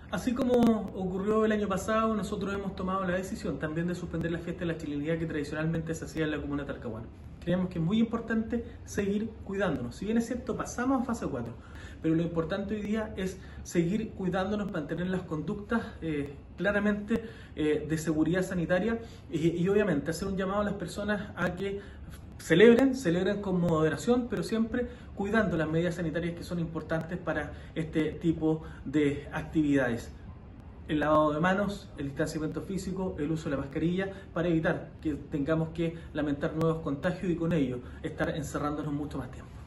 Así como ocurrió el año pasado, nosotros hemos tomado la decisión también de suspender la fiesta de la chilenidad que tradicionalmente se hacía en la comuna de Talcahuano. Creemos que es muy importante seguir cuidándonos. Si bien es cierto, pasamos a fase 4, pero lo importante hoy día es seguir cuidándonos, mantener las conductas claramente de seguridad sanitaria y obviamente hacer un llamado a las personas a que celebren con moderación, pero siempre cuidando las medidas sanitarias que son importantes para este tipo de actividades. El lavado de manos, el distanciamiento físico, el uso de la mascarilla, para evitar que tengamos que lamentar nuevos contagios y con ello estar encerrándonos mucho más tiempo.